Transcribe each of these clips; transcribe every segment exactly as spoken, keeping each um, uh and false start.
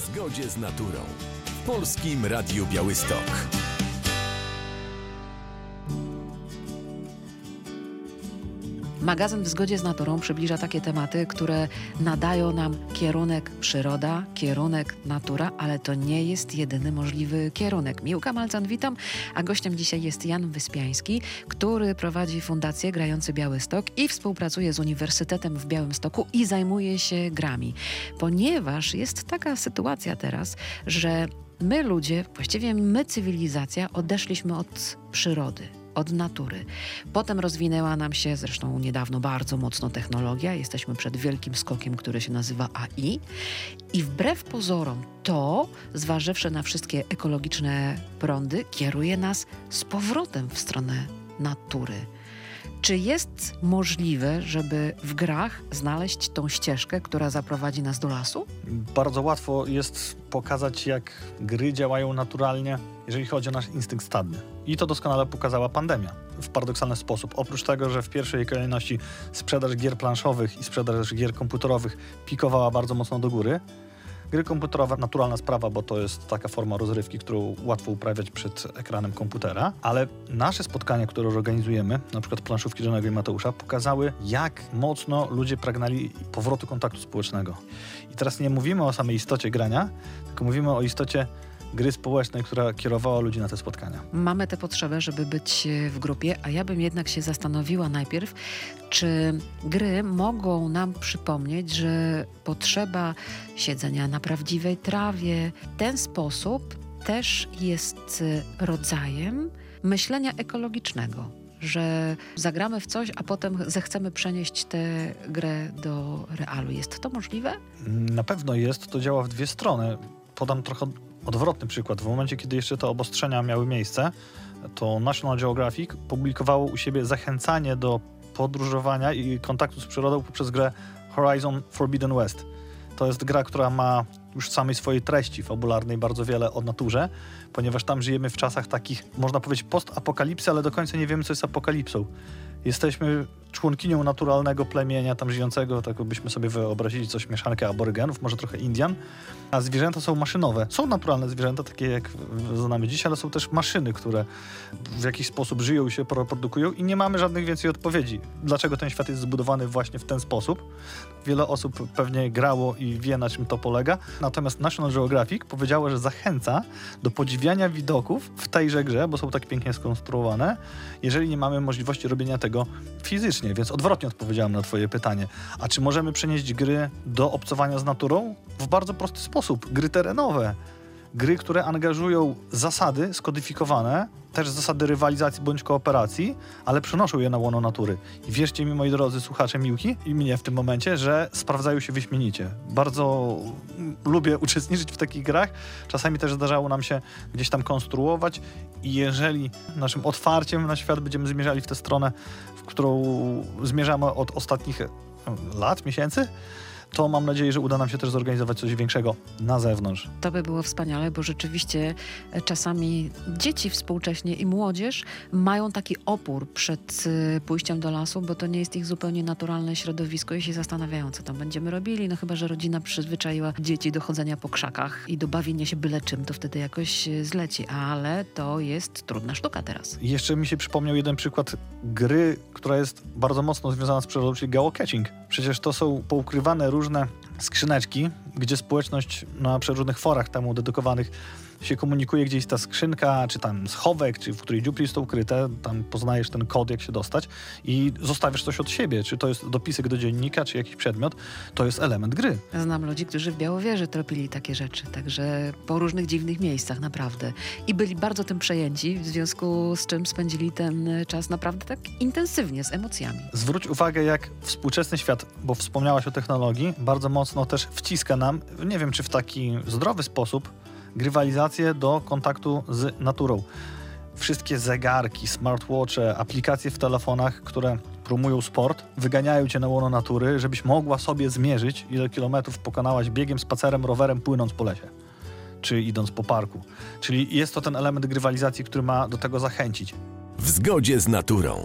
zgodzie z naturą w Polskim Radiu Białystok. Magazyn W zgodzie z naturą przybliża takie tematy, które nadają nam kierunek przyroda, kierunek natura, ale to nie jest jedyny możliwy kierunek. Miłka Malcan, witam, a gościem dzisiaj jest Jan Wyspiański, który prowadzi Fundację Grający Białystok i współpracuje z Uniwersytetem w Białymstoku i zajmuje się grami. Ponieważ jest taka sytuacja teraz, że my ludzie, właściwie my cywilizacja, odeszliśmy od przyrody, od natury. Potem rozwinęła nam się, zresztą niedawno bardzo mocno technologia. Jesteśmy przed wielkim skokiem, który się nazywa A I. I wbrew pozorom to, zważywszy na wszystkie ekologiczne prądy, kieruje nas z powrotem w stronę natury. Czy jest możliwe, żeby w grach znaleźć tą ścieżkę, która zaprowadzi nas do lasu? Bardzo łatwo jest pokazać, jak gry działają naturalnie, jeżeli chodzi o nasz instynkt stadny. I to doskonale pokazała pandemia w paradoksalny sposób. Oprócz tego, że w pierwszej kolejności sprzedaż gier planszowych i sprzedaż gier komputerowych pikowała bardzo mocno do góry, gry komputerowe, naturalna sprawa, bo to jest taka forma rozrywki, którą łatwo uprawiać przed ekranem komputera, ale nasze spotkania, które organizujemy, na przykład planszówki Żonego i Mateusza, pokazały, jak mocno ludzie pragnęli powrotu kontaktu społecznego. I teraz nie mówimy o samej istocie grania, tylko mówimy o istocie gry społecznej, która kierowała ludzi na te spotkania. Mamy tę potrzebę, żeby być w grupie, a ja bym jednak się zastanowiła najpierw, czy gry mogą nam przypomnieć, że potrzeba siedzenia na prawdziwej trawie, w ten sposób też jest rodzajem myślenia ekologicznego, że zagramy w coś, a potem zechcemy przenieść tę grę do realu. Jest to możliwe? Na pewno jest. To działa w dwie strony. Podam trochę odwrotny przykład. W momencie, kiedy jeszcze te obostrzenia miały miejsce, to National Geographic publikowało u siebie zachęcanie do podróżowania i kontaktu z przyrodą poprzez grę Horizon Forbidden West. To jest gra, która ma już w samej swojej treści fabularnej bardzo wiele o naturze, ponieważ tam żyjemy w czasach takich, można powiedzieć, postapokalipsy, ale do końca nie wiemy, co jest apokalipsą. Jesteśmy członkinią naturalnego plemienia tam żyjącego, tak byśmy sobie wyobrazili coś, mieszankę aborygenów, może trochę Indian, a zwierzęta są maszynowe. Są naturalne zwierzęta, takie jak znamy dziś, ale są też maszyny, które w jakiś sposób żyją i się produkują i nie mamy żadnych więcej odpowiedzi. Dlaczego ten świat jest zbudowany właśnie w ten sposób? Wiele osób pewnie grało i wie, na czym to polega. Natomiast National Geographic powiedziało, że zachęca do podziwiania widoków w tejże grze, bo są tak pięknie skonstruowane, jeżeli nie mamy możliwości robienia tego fizycznie. Więc odwrotnie odpowiedziałem na twoje pytanie. A czy możemy przenieść gry do obcowania z naturą? W bardzo prosty sposób. Gry terenowe. Gry, które angażują zasady skodyfikowane, też zasady rywalizacji bądź kooperacji, ale przenoszą je na łono natury. I wierzcie mi, moi drodzy słuchacze Miłki i mnie w tym momencie, że sprawdzają się wyśmienicie. Bardzo lubię uczestniczyć w takich grach. Czasami też zdarzało nam się gdzieś tam konstruować i jeżeli naszym otwarciem na świat będziemy zmierzali w tę stronę, w którą zmierzamy od ostatnich lat, miesięcy, to mam nadzieję, że uda nam się też zorganizować coś większego na zewnątrz. To by było wspaniale, bo rzeczywiście czasami dzieci współcześnie i młodzież mają taki opór przed pójściem do lasu, bo to nie jest ich zupełnie naturalne środowisko i się zastanawiają, co tam będziemy robili. No chyba że rodzina przyzwyczaiła dzieci do chodzenia po krzakach i do bawienia się byle czym, to wtedy jakoś zleci. Ale to jest trudna sztuka teraz. I jeszcze mi się przypomniał jeden przykład gry, która jest bardzo mocno związana z przyrodą, czyli geocaching. Przecież to są poukrywane różne skrzyneczki, gdzie społeczność na przeróżnych forach temu dedykowanych się komunikuje, gdzie jest ta skrzynka, czy tam schowek, czy w której dziupli jest to ukryte, tam poznajesz ten kod, jak się dostać i zostawiasz coś od siebie, czy to jest dopisek do dziennika, czy jakiś przedmiot, to jest element gry. Znam ludzi, którzy w Białowieży tropili takie rzeczy, także po różnych dziwnych miejscach, naprawdę. I byli bardzo tym przejęci, w związku z czym spędzili ten czas naprawdę tak intensywnie, z emocjami. Zwróć uwagę, jak współczesny świat, bo wspomniałaś o technologii, bardzo mocno też wciska nam, nie wiem, czy w taki zdrowy sposób, grywalizację do kontaktu z naturą. Wszystkie zegarki, smartwatche, aplikacje w telefonach, które promują sport, wyganiają cię na łono natury, żebyś mogła sobie zmierzyć, ile kilometrów pokonałaś biegiem, spacerem, rowerem, płynąc po lesie, czy idąc po parku. Czyli jest to ten element grywalizacji, który ma do tego zachęcić. W zgodzie z naturą.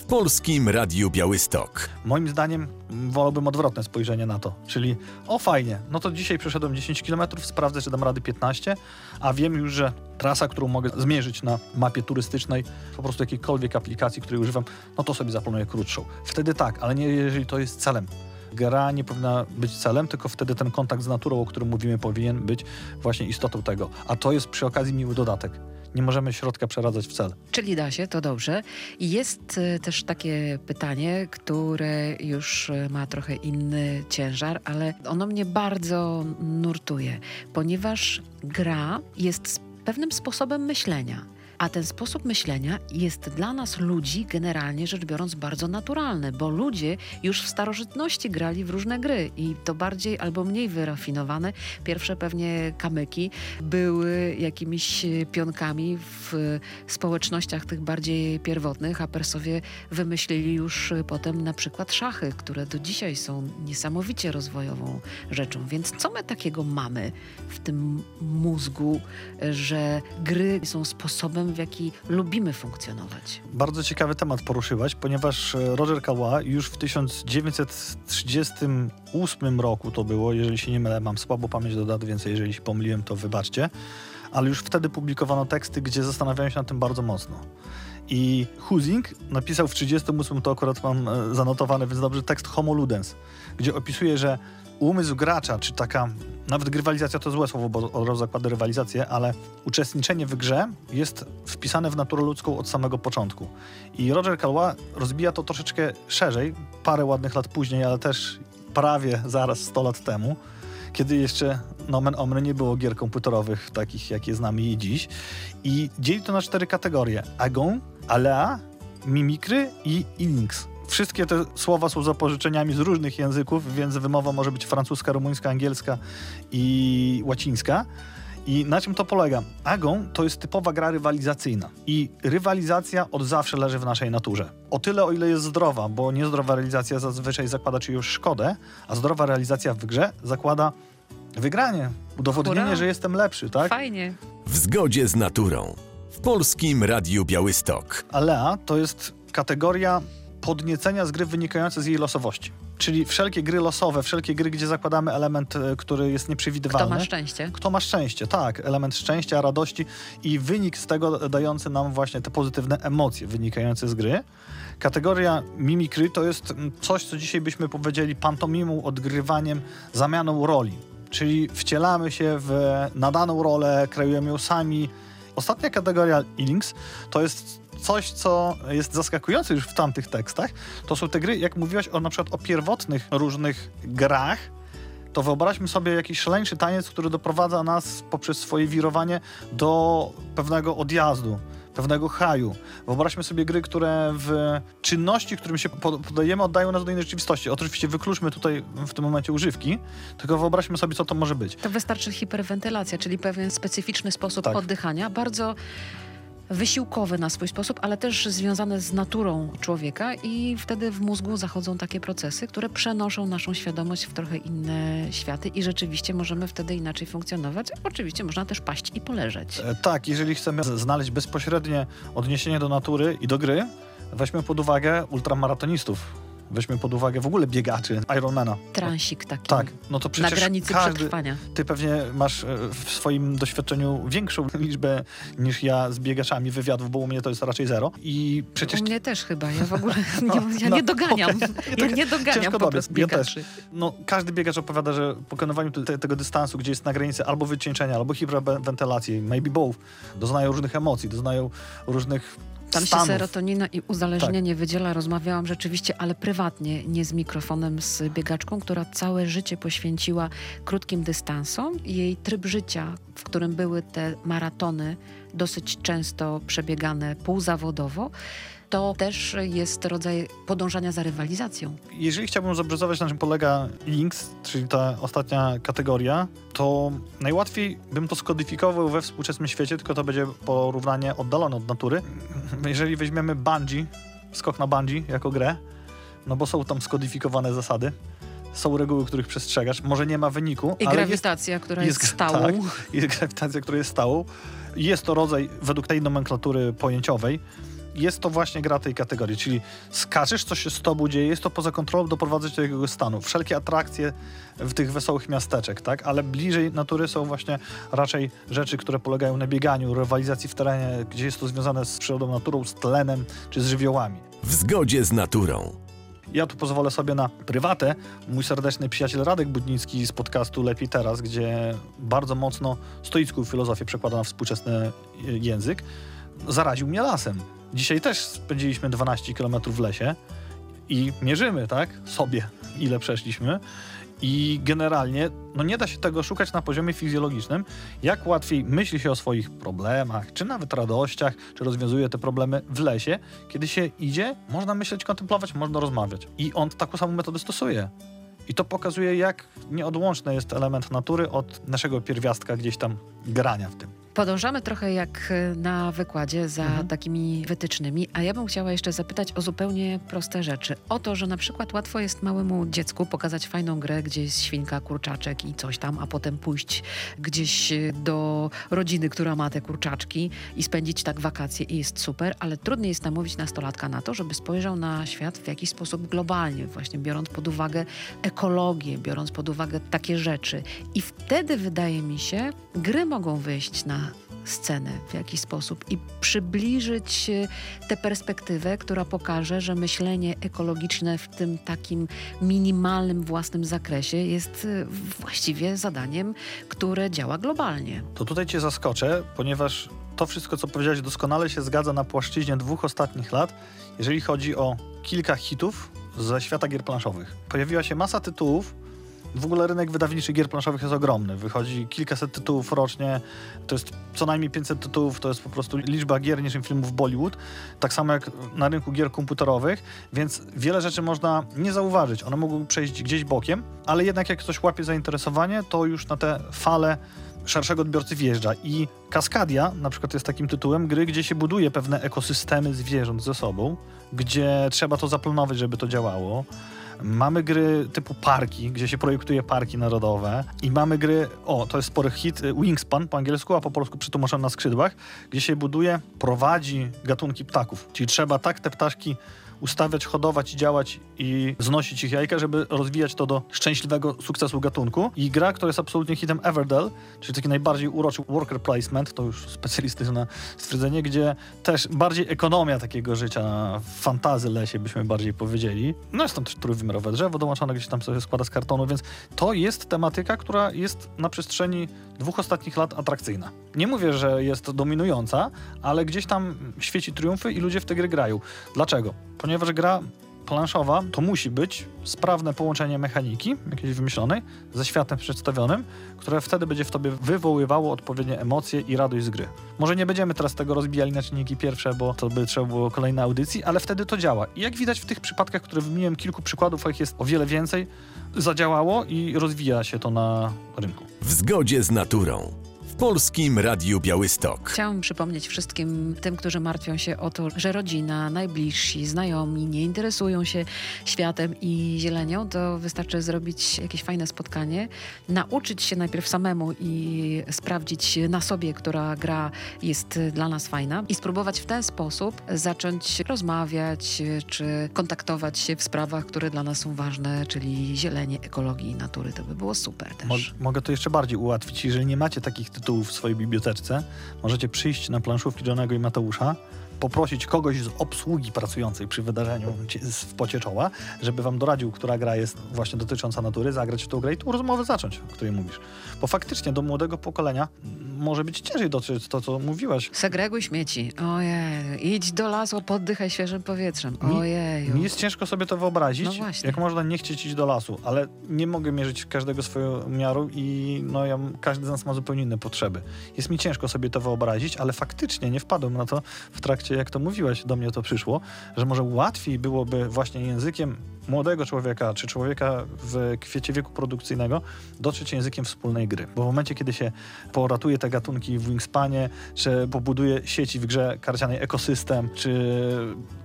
w Polskim Radiu Białystok. Moim zdaniem wolałbym odwrotne spojrzenie na to, czyli o fajnie, no to dzisiaj przeszedłem dziesięć kilometrów, sprawdzę, czy dam rady piętnaście, a wiem już, że trasa, którą mogę zmierzyć na mapie turystycznej, po prostu jakiejkolwiek aplikacji, której używam, no to sobie zaplanuję krótszą. Wtedy tak, ale nie jeżeli to jest celem. Gra nie powinna być celem, tylko wtedy ten kontakt z naturą, o którym mówimy, powinien być właśnie istotą tego. A to jest przy okazji miły dodatek. Nie możemy środka przeradzać w cel. Czyli da się, to dobrze. I jest y, też takie pytanie, które już y, ma trochę inny ciężar, ale ono mnie bardzo nurtuje, ponieważ gra jest pewnym sposobem myślenia. A ten sposób myślenia jest dla nas ludzi, generalnie rzecz biorąc, bardzo naturalny, bo ludzie już w starożytności grali w różne gry i to bardziej albo mniej wyrafinowane. Pierwsze pewnie kamyki były jakimiś pionkami w społecznościach tych bardziej pierwotnych, a Persowie wymyślili już potem na przykład szachy, które do dzisiaj są niesamowicie rozwojową rzeczą. Więc co my takiego mamy w tym mózgu, że gry są sposobem, w jaki lubimy funkcjonować? Bardzo ciekawy temat poruszyłaś, ponieważ Roger Caillois już w tysiąc dziewięćset trzydziestym ósmym roku to było, jeżeli się nie mylę, mam słabo pamięć do dat, więc jeżeli się pomyliłem, to wybaczcie, ale już wtedy publikowano teksty, gdzie zastanawiałem się nad tym bardzo mocno. I Husing napisał w trzydziestym ósmym, to akurat mam zanotowane, więc dobrze, tekst Homo Ludens, gdzie opisuje, że umysł gracza, czy taka, nawet grywalizacja to złe słowo, bo od razu zakłada rywalizację, ale uczestniczenie w grze jest wpisane w naturę ludzką od samego początku. I Roger Caillois rozbija to troszeczkę szerzej, parę ładnych lat później, ale też prawie zaraz sto lat temu, kiedy jeszcze nomen omen nie było gier komputerowych takich, jakie znamy je dziś. I dzieli to na cztery kategorie. Agon, Alea, Mimikry i Ilinx. Wszystkie te słowa są zapożyczeniami z różnych języków, więc wymowa może być francuska, rumuńska, angielska i łacińska. I na czym to polega? Agon to jest typowa gra rywalizacyjna. I rywalizacja od zawsze leży w naszej naturze. O tyle, o ile jest zdrowa, bo niezdrowa realizacja zazwyczaj zakłada czyjąś szkodę, a zdrowa realizacja w grze zakłada wygranie, udowodnienie, Hurra. że jestem lepszy, tak? Fajnie. W zgodzie z naturą. W Polskim Radiu Białystok. Alea to jest kategoria podniecenia z gry wynikające z jej losowości. Czyli wszelkie gry losowe, wszelkie gry, gdzie zakładamy element, który jest nieprzewidywalny. Kto ma szczęście. Kto ma szczęście, tak. Element szczęścia, radości i wynik z tego dający nam właśnie te pozytywne emocje wynikające z gry. Kategoria mimikry to jest coś, co dzisiaj byśmy powiedzieli pantomimą, odgrywaniem, zamianą roli. Czyli wcielamy się w nadaną rolę, kreujemy ją sami. Ostatnia kategoria Ilinx to jest coś, co jest zaskakujące już w tamtych tekstach. To są te gry, jak mówiłaś o na przykład o pierwotnych różnych grach, to wyobraźmy sobie jakiś szaleńczy taniec, który doprowadza nas poprzez swoje wirowanie do pewnego odjazdu, pewnego haju. Wyobraźmy sobie gry, które w czynności, którym się podajemy, oddają nas do innej rzeczywistości. Oczywiście wykluczmy tutaj w tym momencie używki, tylko wyobraźmy sobie, co to może być. To wystarczy hiperwentylacja, czyli pewien specyficzny sposób tak. oddychania, bardzo wysiłkowy na swój sposób, ale też związane z naturą człowieka i wtedy w mózgu zachodzą takie procesy, które przenoszą naszą świadomość w trochę inne światy i rzeczywiście możemy wtedy inaczej funkcjonować. Oczywiście można też paść i poleżeć. E, tak, jeżeli chcemy znaleźć bezpośrednie odniesienie do natury i do gry, weźmy pod uwagę ultramaratonistów. Weźmy pod uwagę w ogóle biegaczy, Ironmana. Transik taki. Tak, no to przecież na granicy każdy, przetrwania. Ty pewnie masz w swoim doświadczeniu większą liczbę niż ja z biegaczami wywiadów, bo u mnie to jest raczej zero. I przecież... U mnie też chyba, ja w ogóle nie, ja no, nie doganiam. Okay. Ja nie doganiam po prostu biegaczy. Ja też. No, każdy biegacz opowiada, że po pokonywaniu te, tego dystansu, gdzie jest na granicy albo wycieńczenia, albo hiperwentylacji, maybe both, doznają różnych emocji, doznają różnych Tam stanów. się serotonina i uzależnienie tak. wydziela. Rozmawiałam rzeczywiście, ale prywatnie, nie z mikrofonem, z biegaczką, która całe życie poświęciła krótkim dystansom. Jej tryb życia, w którym były te maratony dosyć często przebiegane półzawodowo, to też jest rodzaj podążania za rywalizacją. Jeżeli chciałbym zobrazować, na czym polega Ilinx, czyli ta ostatnia kategoria, to najłatwiej bym to skodyfikował we współczesnym świecie, tylko to będzie porównanie oddalone od natury. Jeżeli weźmiemy bungee, skok na bungee jako grę, no bo są tam skodyfikowane zasady, są reguły, których przestrzegasz, może nie ma wyniku, I ale grawitacja, jest, która jest, jest stałą. Tak, jest grawitacja, która jest stałą. Jest to rodzaj, według tej nomenklatury pojęciowej, jest to właśnie gra tej kategorii, czyli skaczesz, coś się z tobą dzieje, jest to poza kontrolą, doprowadzać do jakiegoś stanu. Wszelkie atrakcje w tych wesołych miasteczek, tak? Ale bliżej natury są właśnie raczej rzeczy, które polegają na bieganiu, rywalizacji w terenie, gdzie jest to związane z przyrodą, naturą, z tlenem czy z żywiołami. W zgodzie z naturą. Ja tu pozwolę sobie na prywatę. Mój serdeczny przyjaciel Radek Budnicki z podcastu Lepiej Teraz, gdzie bardzo mocno stoicką filozofię przekłada na współczesny język, zaraził mnie lasem. Dzisiaj też spędziliśmy dwanaście kilometrów w lesie i mierzymy, tak, sobie, ile przeszliśmy. I generalnie no nie da się tego szukać na poziomie fizjologicznym, jak łatwiej myśli się o swoich problemach, czy nawet radościach, czy rozwiązuje te problemy w lesie. Kiedy się idzie, można myśleć, kontemplować, można rozmawiać. I on taką samą metodę stosuje. I to pokazuje, jak nieodłączny jest element natury od naszego pierwiastka gdzieś tam grania w tym. Podążamy trochę jak na wykładzie za Mhm. takimi wytycznymi, a ja bym chciała jeszcze zapytać o zupełnie proste rzeczy. O to, że na przykład łatwo jest małemu dziecku pokazać fajną grę, gdzie jest świnka, kurczaczek i coś tam, a potem pójść gdzieś do rodziny, która ma te kurczaczki i spędzić tak wakacje i jest super, ale trudniej jest namówić nastolatka na to, żeby spojrzał na świat w jakiś sposób globalnie, właśnie biorąc pod uwagę ekologię, biorąc pod uwagę takie rzeczy. I wtedy wydaje mi się, gry mogą wyjść na scenę w jakiś sposób i przybliżyć tę perspektywę, która pokaże, że myślenie ekologiczne w tym takim minimalnym własnym zakresie jest właściwie zadaniem, które działa globalnie. To tutaj cię zaskoczę, ponieważ to wszystko, co powiedziałeś, doskonale się zgadza na płaszczyźnie dwóch ostatnich lat, jeżeli chodzi o kilka hitów ze świata gier planszowych. Pojawiła się masa tytułów. W ogóle rynek wydawniczy gier planszowych jest ogromny. Wychodzi kilkaset tytułów rocznie, to jest co najmniej pięćset tytułów, to jest po prostu liczba gier niż filmów Bollywood. Tak samo jak na rynku gier komputerowych, więc wiele rzeczy można nie zauważyć. One mogą przejść gdzieś bokiem, ale jednak jak ktoś łapie zainteresowanie, to już na tę falę szerszego odbiorcy wjeżdża. I Cascadia na przykład jest takim tytułem gry, gdzie się buduje pewne ekosystemy zwierząt ze sobą, gdzie trzeba to zaplanować, żeby to działało. Mamy gry typu parki, gdzie się projektuje parki narodowe i mamy gry, o, to jest spory hit, Wingspan po angielsku, a po polsku przetłumaczone na skrzydłach, gdzie się buduje, prowadzi gatunki ptaków. Czyli trzeba tak te ptaszki ustawiać, hodować i działać i znosić ich jajka, żeby rozwijać to do szczęśliwego sukcesu gatunku. I gra, która jest absolutnie hitem Everdell, czyli taki najbardziej uroczy worker placement, to już specjalistyczne stwierdzenie, gdzie też bardziej ekonomia takiego życia w fantazy lesie, byśmy bardziej powiedzieli. No jest tam też trójwymiarowe drzewo dołączone, gdzieś tam sobie składa z kartonu, więc to jest tematyka, która jest na przestrzeni dwóch ostatnich lat atrakcyjna. Nie mówię, że jest dominująca, ale gdzieś tam świeci triumfy i ludzie w te gry grają. Dlaczego? Ponieważ gra planszowa to musi być sprawne połączenie mechaniki, jakiejś wymyślonej, ze światem przedstawionym, które wtedy będzie w tobie wywoływało odpowiednie emocje i radość z gry. Może nie będziemy teraz tego rozbijali na czynniki pierwsze, bo to by trzeba było kolejnej audycji, ale wtedy to działa. I jak widać w tych przypadkach, które wymieniłem, kilku przykładów, a ich jest o wiele więcej, zadziałało i rozwija się to na rynku. W zgodzie z naturą. W Polskim Radiu Białystok. Chciałam przypomnieć wszystkim tym, którzy martwią się o to, że rodzina, najbliżsi, znajomi nie interesują się światem i zielenią, to wystarczy zrobić jakieś fajne spotkanie, nauczyć się najpierw samemu i sprawdzić na sobie, która gra jest dla nas fajna i spróbować w ten sposób zacząć rozmawiać czy kontaktować się w sprawach, które dla nas są ważne, czyli zielenie, ekologii i natury. To by było super też. Mo- mogę to jeszcze bardziej ułatwić. Jeżeli nie macie takich tytułów w swojej biblioteczce, możecie przyjść na planszówki Johnego i Mateusza, poprosić kogoś z obsługi pracującej przy wydarzeniu w pocie czoła, żeby wam doradził, która gra jest właśnie dotycząca natury, zagrać w tą grę i tą rozmowę zacząć, o której mówisz. Bo faktycznie do młodego pokolenia może być ciężej dotrzeć to, co mówiłaś. Segreguj śmieci. Ojej, idź do lasu, poddychaj świeżym powietrzem. Ojej. Mi jest ciężko sobie to wyobrazić, No właśnie. jak można nie chcieć iść do lasu, ale nie mogę mierzyć każdego swoją miarą i no ja, każdy z nas ma zupełnie inne potrzeby. Jest mi ciężko sobie to wyobrazić, ale faktycznie nie wpadłem na to w trakcie, jak to mówiłaś, do mnie to przyszło, że może łatwiej byłoby właśnie językiem młodego człowieka, czy człowieka w kwiecie wieku produkcyjnego dotrzeć językiem wspólnej gry. Bo w momencie, kiedy się poratuje te gatunki w Wingspanie, czy pobuduje sieci w grze karcianej ekosystem, czy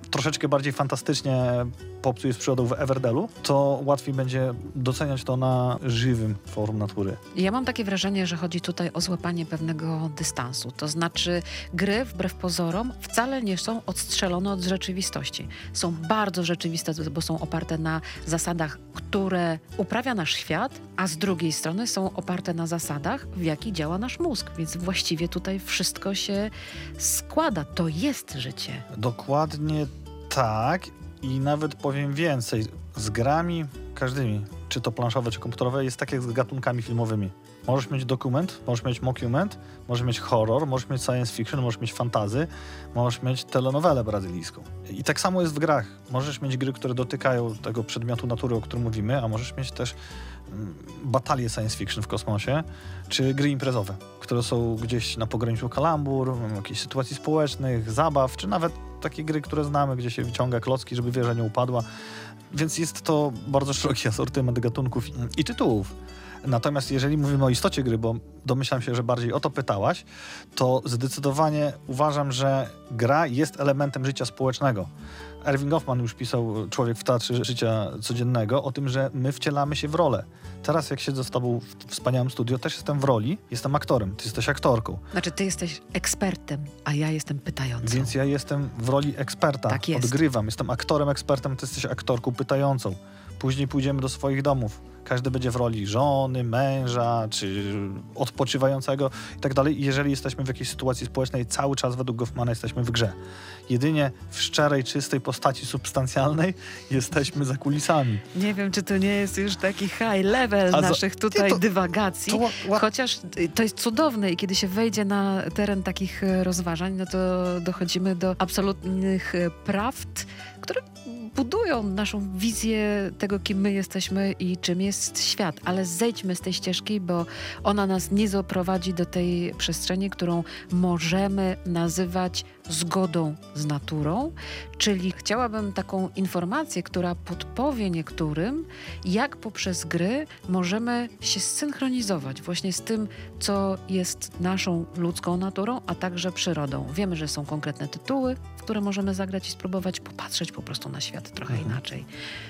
troszeczkę bardziej fantastycznie poobcuje z przyrodą w Everdelu, to łatwiej będzie doceniać to na żywym forum natury. Ja mam takie wrażenie, że chodzi tutaj o złapanie pewnego dystansu. To znaczy gry, wbrew pozorom, wcale nie są odstrzelone od rzeczywistości. Są bardzo rzeczywiste, bo są oparte na zasadach, które uprawia nasz świat, a z drugiej strony są oparte na zasadach, w jakich działa nasz mózg. Więc właściwie tutaj wszystko się składa. To jest życie. Dokładnie tak i nawet powiem więcej. Z grami każdymi, czy to planszowe, czy komputerowe, jest tak jak z gatunkami filmowymi. Możesz mieć dokument, możesz mieć mockument, możesz mieć horror, możesz mieć science fiction, możesz mieć fantazy, możesz mieć telenowelę brazylijską. I tak samo jest w grach. Możesz mieć gry, które dotykają tego przedmiotu natury, o którym mówimy, a możesz mieć też mm, batalie science fiction w kosmosie, czy gry imprezowe, które są gdzieś na pograniczu kalambur, jakichś sytuacji społecznych, zabaw, czy nawet takie gry, które znamy, gdzie się wyciąga klocki, żeby wieża nie upadła. Więc jest to bardzo szeroki asortyment gatunków i, i tytułów. Natomiast jeżeli mówimy o istocie gry, bo domyślam się, że bardziej o to pytałaś, to zdecydowanie uważam, że gra jest elementem życia społecznego. Erving Goffman już pisał, Człowiek w teatrze życia codziennego, o tym, że my wcielamy się w rolę. Teraz jak siedzę z tobą w wspaniałym studio, też jestem w roli, jestem aktorem, ty jesteś aktorką. Znaczy ty jesteś ekspertem, a ja jestem pytającą. Więc ja jestem w roli eksperta, Tak jest. odgrywam, jestem aktorem, ekspertem, ty jesteś aktorką pytającą. Później pójdziemy do swoich domów. Każdy będzie w roli żony, męża, czy odpoczywającego i tak dalej. I jeżeli jesteśmy w jakiejś sytuacji społecznej, cały czas według Goffmana jesteśmy w grze. Jedynie w szczerej, czystej postaci substancjalnej jesteśmy za kulisami. Nie wiem, czy to nie jest już taki high level A za- naszych tutaj to- dywagacji, to ła- ła- chociaż y, to jest cudowne i kiedy się wejdzie na teren takich e, rozważań, no to dochodzimy do absolutnych e, prawd, które budują naszą wizję tego, kim my jesteśmy i czym jest świat. Ale zejdźmy z tej ścieżki, bo ona nas nie zaprowadzi do tej przestrzeni, którą możemy nazywać zgodą z naturą. Czyli chciałabym taką informację, która podpowie niektórym, jak poprzez gry możemy się zsynchronizować właśnie z tym, co jest naszą ludzką naturą, a także przyrodą. Wiemy, że są konkretne tytuły, w które możemy zagrać i spróbować popatrzeć po prostu na świat trochę Mhm. inaczej.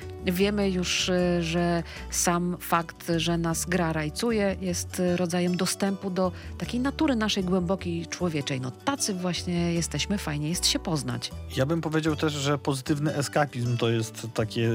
Wiemy już, y, że sam fakt, że nas gra rajcuje, jest y, rodzajem dostępu do takiej natury naszej głębokiej człowieczej. No tacy właśnie jesteśmy, fajnie jest się poznać. Ja bym powiedział też, że pozytywny eskapizm to jest takie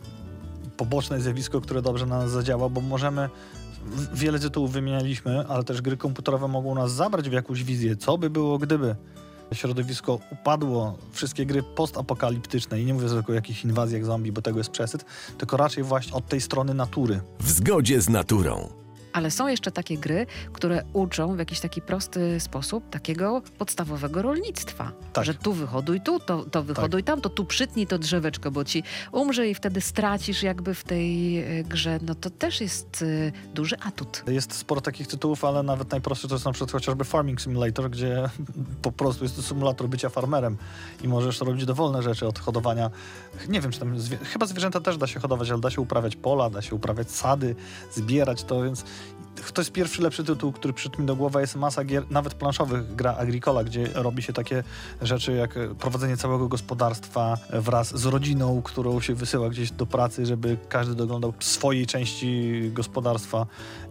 poboczne zjawisko, które dobrze na nas zadziała, bo możemy, w- wiele tytułów wymienialiśmy, ale też gry komputerowe mogą nas zabrać w jakąś wizję, co by było gdyby środowisko upadło, wszystkie gry postapokaliptyczne i nie mówię tylko o jakichś inwazjach zombie, bo tego jest przesyt, tylko raczej właśnie od tej strony natury. W zgodzie z naturą. Ale są jeszcze takie gry, które uczą w jakiś taki prosty sposób takiego podstawowego rolnictwa. Tak. Że tu wyhoduj tu, to, to wyhoduj tam, to tu przytnij to drzeweczko, bo ci umrze i wtedy stracisz jakby w tej y, grze. No to też jest y, duży atut. Jest sporo takich tytułów, ale nawet najprostszy to jest na przykład chociażby Farming Simulator, gdzie po prostu jest to symulator bycia farmerem i możesz robić dowolne rzeczy od hodowania. Nie wiem, czy tam zwie- chyba zwierzęta też da się hodować, ale da się uprawiać pola, da się uprawiać sady, zbierać to, więc to jest pierwszy lepszy tytuł, który przyszedł mi do głowy. Jest masa gier, nawet planszowych, gra Agricola, gdzie robi się takie rzeczy jak prowadzenie całego gospodarstwa wraz z rodziną, którą się wysyła gdzieś do pracy, żeby każdy doglądał swojej części gospodarstwa.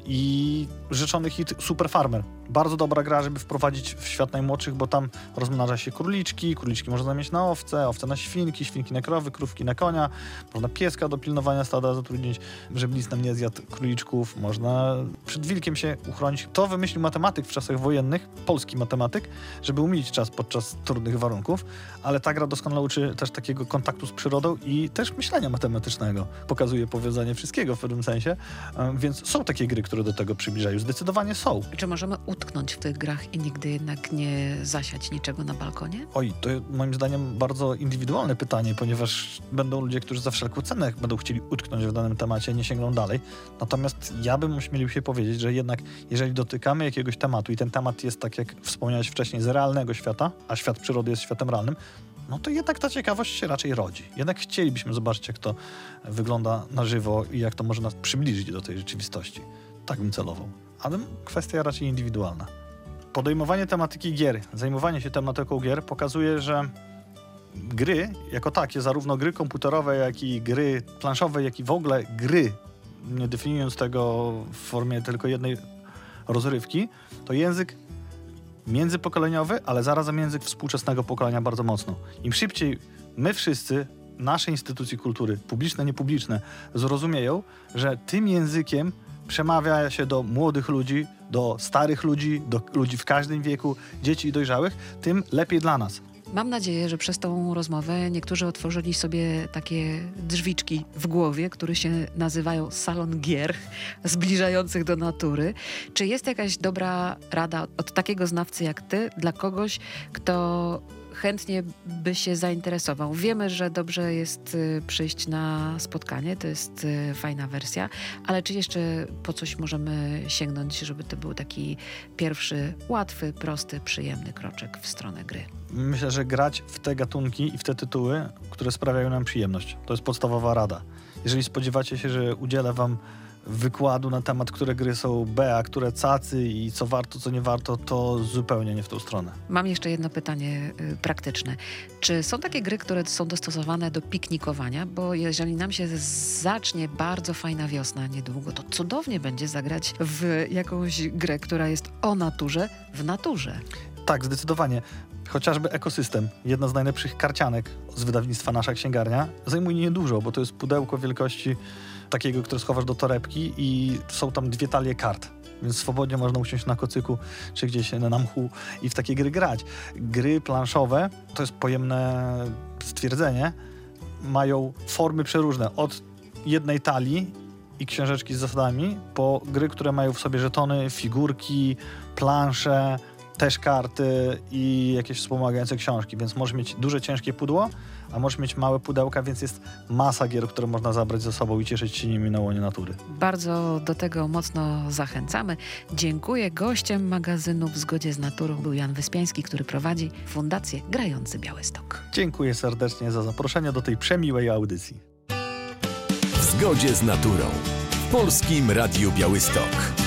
I rzeczony hit Super Farmer. Bardzo dobra gra, żeby wprowadzić w świat najmłodszych, bo tam rozmnaża się króliczki, króliczki można mieć na owce, owce na świnki, świnki na krowy, krówki na konia, można pieska do pilnowania stada zatrudnić, żeby nic nam nie zjadł króliczków, można przed wilkiem się uchronić. To wymyślił matematyk w czasach wojennych, polski matematyk, żeby umilić czas podczas trudnych warunków, ale ta gra doskonale uczy też takiego kontaktu z przyrodą i też myślenia matematycznego. Pokazuje powiązanie wszystkiego w pewnym sensie, um, więc są takie gry, które do tego przybliżają. Zdecydowanie są. Czy możemy utknąć w tych grach i nigdy jednak nie zasiać niczego na balkonie? Oj, to moim zdaniem bardzo indywidualne pytanie, ponieważ będą ludzie, którzy za wszelką cenę będą chcieli utknąć w danym temacie, nie sięgną dalej. Natomiast ja bym ośmielił się powiedzieć, że jednak jeżeli dotykamy jakiegoś tematu i ten temat jest, tak jak wspomniałeś wcześniej, z realnego świata, a świat przyrody jest światem realnym, no to jednak ta ciekawość się raczej rodzi. Jednak chcielibyśmy zobaczyć, jak to wygląda na żywo i jak to może nas przybliżyć do tej rzeczywistości. Tak bym celował. Ale kwestia raczej indywidualna. Podejmowanie tematyki gier, zajmowanie się tematyką gier pokazuje, że gry jako takie, zarówno gry komputerowe, jak i gry planszowe, jak i w ogóle gry, nie definiując tego w formie tylko jednej rozrywki, to język międzypokoleniowy, ale zarazem język współczesnego pokolenia bardzo mocno. Im szybciej my wszyscy, nasze instytucje kultury, publiczne, niepubliczne, zrozumieją, że tym językiem przemawia się do młodych ludzi, do starych ludzi, do ludzi w każdym wieku, dzieci i dojrzałych, tym lepiej dla nas. Mam nadzieję, że przez tą rozmowę niektórzy otworzyli sobie takie drzwiczki w głowie, które się nazywają salon gier, zbliżających do natury. Czy jest jakaś dobra rada od takiego znawcy jak ty dla kogoś, kto chętnie by się zainteresował? Wiemy, że dobrze jest y, przyjść na spotkanie, to jest y, fajna wersja, ale czy jeszcze po coś możemy sięgnąć, żeby to był taki pierwszy, łatwy, prosty, przyjemny kroczek w stronę gry? Myślę, że grać w te gatunki i w te tytuły, które sprawiają nam przyjemność. To jest podstawowa rada. Jeżeli spodziewacie się, że udzielę wam wykładu na temat, które gry są B, a które cacy i co warto, co nie warto, to zupełnie nie w tą stronę. Mam jeszcze jedno pytanie y, praktyczne. Czy są takie gry, które są dostosowane do piknikowania? Bo jeżeli nam się zacznie bardzo fajna wiosna niedługo, to cudownie będzie zagrać w jakąś grę, która jest o naturze w naturze. Tak, zdecydowanie. Chociażby Ekosystem, jedna z najlepszych karcianek z wydawnictwa Nasza Księgarnia, zajmuje niedużo, bo to jest pudełko wielkości takiego, które schowasz do torebki i są tam dwie talie kart. Więc swobodnie można usiąść na kocyku czy gdzieś na mchu i w takie gry grać. Gry planszowe, to jest pojemne stwierdzenie, mają formy przeróżne. Od jednej talii i książeczki z zasadami, po gry, które mają w sobie żetony, figurki, plansze, też karty i jakieś wspomagające książki, więc możesz mieć duże, ciężkie pudło, a możesz mieć małe pudełka, więc jest masa gier, które można zabrać ze sobą i cieszyć się nimi na łonie natury. Bardzo do tego mocno zachęcamy. Dziękuję. Gościem magazynu W zgodzie z naturą był Jan Wyspiański, który prowadzi Fundację Grający Białystok. Dziękuję serdecznie za zaproszenie do tej przemiłej audycji. W zgodzie z naturą. W Polskim Radiu Białystok.